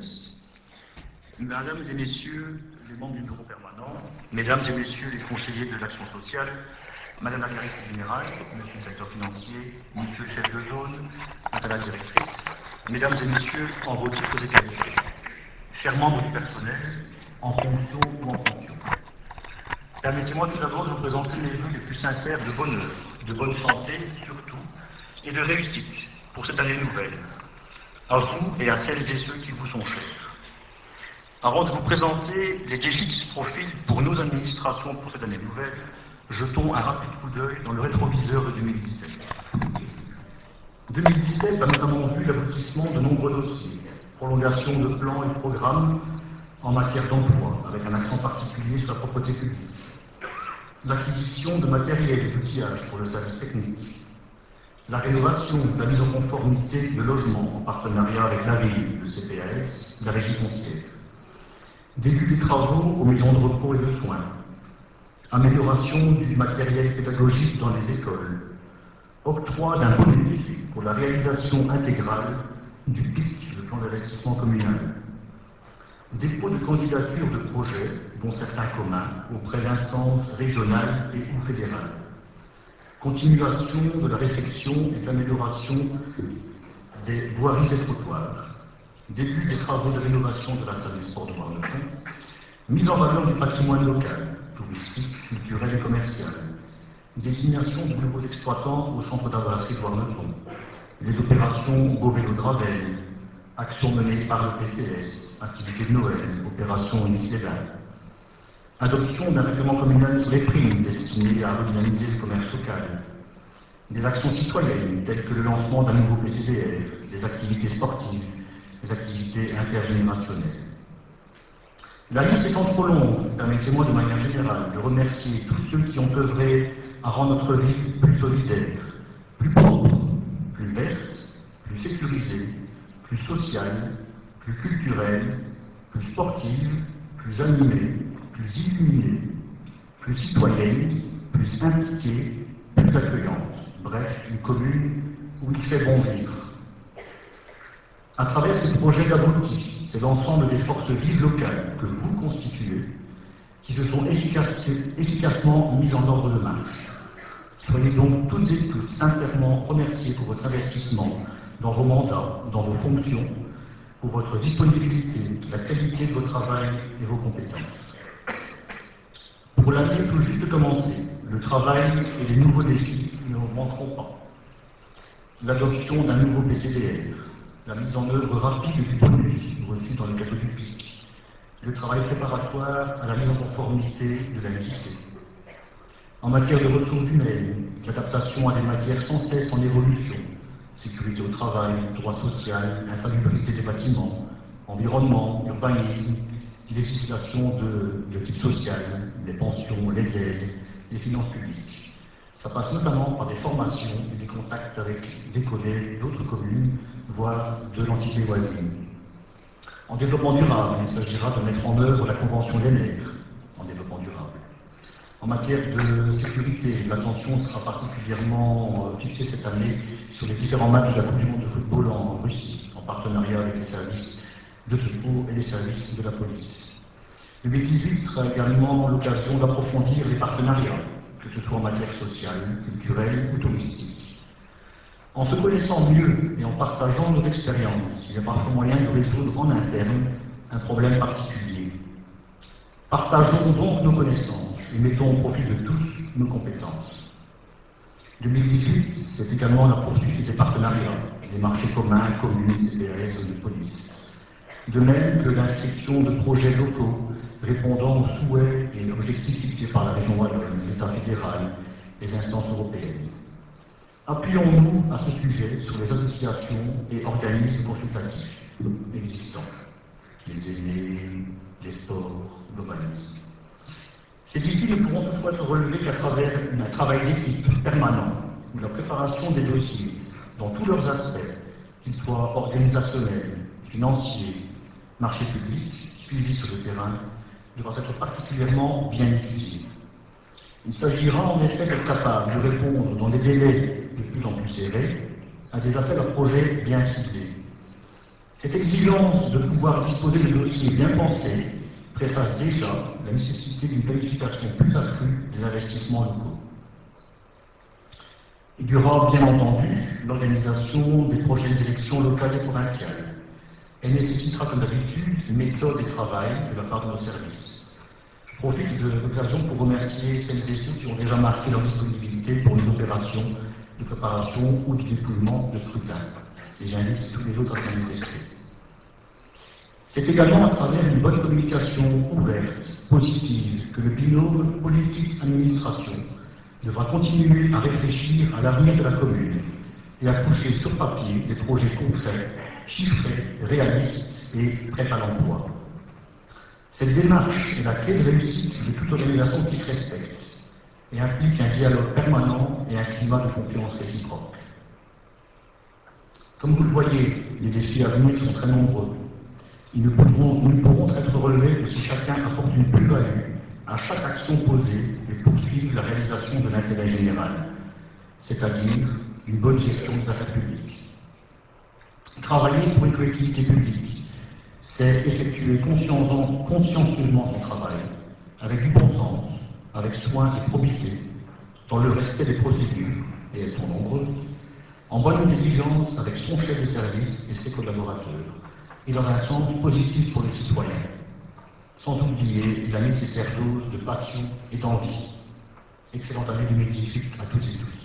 service. Mesdames et messieurs les membres du bureau permanent, mesdames et messieurs les conseillers de l'action sociale, madame la directrice générale, monsieur le directeur financier, monsieur le chef de zone, madame la directrice, mesdames et messieurs en vos titres et qualités, chers membres du personnel, en fonction ou en fonction. Permettez-moi tout d'abord de vous présenter mes vœux les plus sincères de bonheur, de bonne santé surtout, et de réussite pour cette année nouvelle, à vous et à celles et ceux qui vous sont chers. Avant de vous présenter les défis qui se profilent pour nos administrations pour cette année nouvelle, jetons un rapide coup d'œil dans le rétroviseur de 2017. 2017 a notamment vu l'aboutissement de nombreux dossiers, prolongation de plans et de programmes en matière d'emploi, avec un accent particulier sur la propreté publique, l'acquisition de matériel et d'outillage pour le service technique, la rénovation, la mise en conformité de logements en partenariat avec la ville, le CPAS, la régie foncière, début des travaux aux maisons de repos et de soins, amélioration du matériel pédagogique dans les écoles, octroi d'un bonus pour la réalisation intégrale du PIC, le plan d'investissement communal, dépôt de candidature de projets, dont certains communs, auprès d'instances régionales et ou fédérales, continuation de la réflexion et l'amélioration des voiries et trottoirs, début des travaux de rénovation de la salle des sports de Warneton, mise en valeur du patrimoine local, touristique, culturel et commercial, désignation de nouveaux exploitants au centre d'Arbassé de Warneton, les opérations Beau Vélo de Ravel, actions menées par le PCS, activités de Noël, opération Nice-les-Bains, adoption d'un règlement communal sur les primes destinées à redynamiser le commerce local, des actions citoyennes telles que le lancement d'un nouveau PCDF, des activités sportives, des activités intergénérationnelles. La liste étant trop longue, permettez-moi de manière générale de remercier tous ceux qui ont œuvré à rendre notre vie plus solidaire, plus propre, plus verte, plus sécurisée, plus sociale, plus culturelle, plus sportive, plus animée, plus illuminée, plus citoyenne, plus impliquée, plus accueillante. Bref, une commune où il fait bon vivre. À travers ces projets aboutis, c'est l'ensemble des forces vives locales que vous constituez qui se sont efficacement mises en ordre de marche. Soyez donc toutes et tous sincèrement remerciés pour votre investissement dans vos mandats, dans vos fonctions, pour votre disponibilité, la qualité de votre travail et vos compétences. Pour l'année tout juste commencée, le travail et les nouveaux défis ne manqueront pas. L'adoption d'un nouveau PCDF, la mise en œuvre rapide du bonus reçu dans le cadre du PIC, le travail préparatoire à la mise en conformité de la LJC. En matière de ressources humaines, l'adaptation à des matières sans cesse en évolution, sécurité au travail, droit social, insalubrité des bâtiments, environnement, urbanisme, législation de type social, les pensions, les aides, les finances publiques. Ça passe notamment par des formations et des contacts avec des collègues d'autres communes, voire de l'entité voisine. En développement durable, il s'agira de mettre en œuvre la Convention des maires en développement durable. En matière de sécurité, l'attention sera particulièrement fixée cette année sur les différents matchs de la Coupe du monde de football en Russie, en partenariat avec les services de secours et les services de la police. 2018 sera également l'occasion d'approfondir les partenariats, que ce soit en matière sociale, culturelle ou touristique. En se connaissant mieux et en partageant nos expériences, il y a parfois moyen de résoudre en interne un problème particulier. Partageons donc nos connaissances et mettons au profit de tous nos compétences. 2018, c'est également la poursuite des partenariats, des marchés communs, communes, CPAS et de police. De même que l'inscription de projets locaux répondant aux souhaits et objectifs fixés par la région wallonne, l'État fédéral et les instances européennes. Appuyons-nous à ce sujet sur les associations et organismes consultatifs existants, les aînés, les sports, l'urbanisme. Ces défis ne pourront toutefois se relever qu'à travers un travail d'équipe permanent, où la préparation des dossiers, dans tous leurs aspects, qu'ils soient organisationnels, financiers, marchés publics, suivis sur le terrain, devra être particulièrement bien étudié. Il s'agira en effet d'être capable de répondre dans des délais de plus en plus serrés à des appels à projets bien ciblés. Cette exigence de pouvoir disposer de dossiers bien pensés préface déjà la nécessité d'une planification plus accrue des investissements locaux. Il y aura bien entendu l'organisation des prochaines élections locales et provinciales. Elle nécessitera comme d'habitude une méthode et travail de la part de nos services. Je profite de l'occasion pour remercier celles et ceux qui ont déjà marqué leur disponibilité pour les opérations de préparation ou de dépouillement de scrutin. Et j'invite tous les autres à s'en manifester. C'est également à travers une bonne communication ouverte, positive, que le binôme politique-administration devra continuer à réfléchir à l'avenir de la commune et à coucher sur papier des projets concrets, chiffrés, réalistes et prêts à l'emploi. Cette démarche est la clé de réussite de toute organisation qui se respecte et implique un dialogue permanent et un climat de confiance réciproque. Comme vous le voyez, les défis à venir sont très nombreux. Ils ne pourront être relevés que si chacun apporte une plus-value à chaque action posée et poursuivre la réalisation de l'intérêt général, c'est-à-dire une bonne gestion des affaires publiques. Travailler pour une collectivité publique, c'est effectuer consciencieusement son travail, avec du bon sens, avec soin et probité, dans le respect des procédures, et elles sont nombreuses, en bonne intelligence avec son chef de service et ses collaborateurs, et dans un sens positif pour les citoyens, sans oublier la nécessaire dose de passion et d'envie. Excellente année 2018 à toutes et tous.